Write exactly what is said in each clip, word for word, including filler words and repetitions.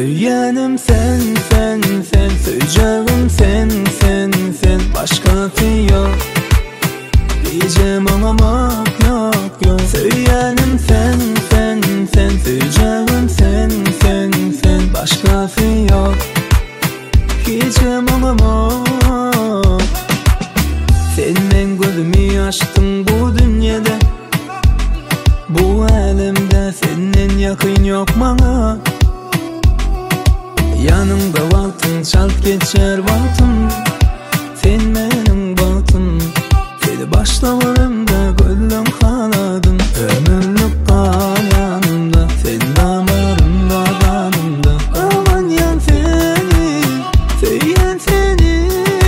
Söyleyenim sen sen sen, söyleyeceğim sen sen sen, başkası yok. Diyeceğim anlamak yok yok. Söyleyenim sen sen sen, söyleyeceğim sen sen sen, başkası yok. Diyeceğim anlamak. Sen men gözümü açtın bu dünyada, bu alemde senden yakın yok bana. Yanımda vaktin çalt geçer vaktim, sen benim vaktim. Seni başlamalarımda gönlüm kanadım, ömürlük kal yanımda. Sen damarımda kanımda, aman yan seni, söyleyen seni.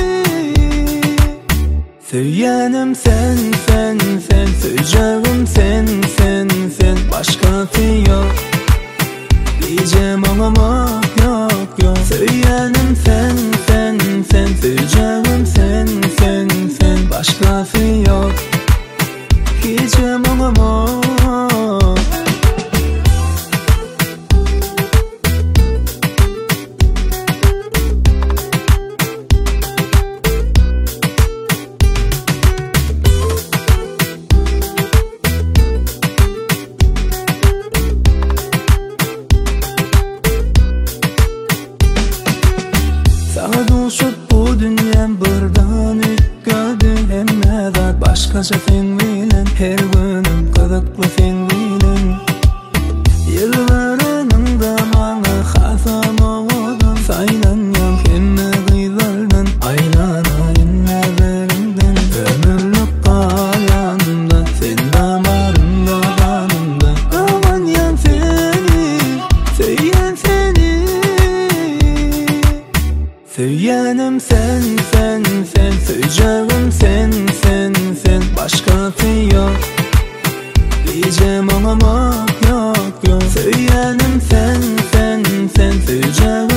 Söyleyenim sen sen sen, söyleyeceğim sen sen sen, başkası yok. Diyeceğim anlamak yok yok. Söyleyenim sen sen sen, söyleyeceğim sen sen sen, başkası yok. Diyeceğim anlamak. Sana düşüp bu dünyam birden ütködü, hemme de başkaça sen bilen. Her günüm kızıklı sen bilen. Yıllarının da bana hasan oğudun, saylanyan hemme kıylardan, aylanayın nezerimden. Ömürlük kal yanımda, sen damarımda kanımda, aman yan seni, söyleyen seni. Söyleyenim sen sen sen, söyleyeceğim sen sen sen, başkası yok. Diyeceğim anlamak yok yok. Söyleyenim sen sen sen, söyleyeceğim